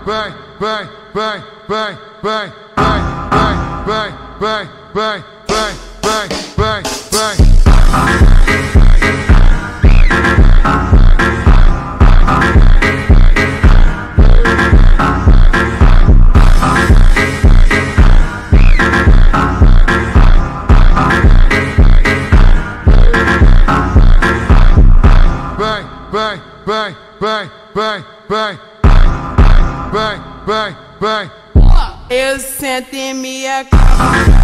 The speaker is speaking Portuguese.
bang, bang, bang, bang, bang, bang, bang, bang, bang, bang, bang, bang, bang. Bang, bang, bang, bang, bang, bang, bang, bang. Eu sento e me acabo.